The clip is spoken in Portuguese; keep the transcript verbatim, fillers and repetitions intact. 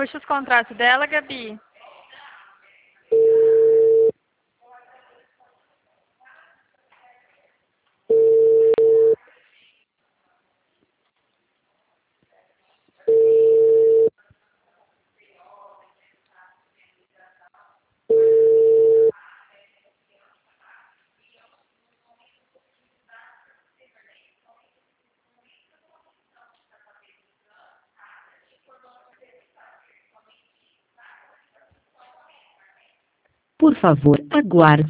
puxa os contratos dela, Gabi. Por favor, aguarde.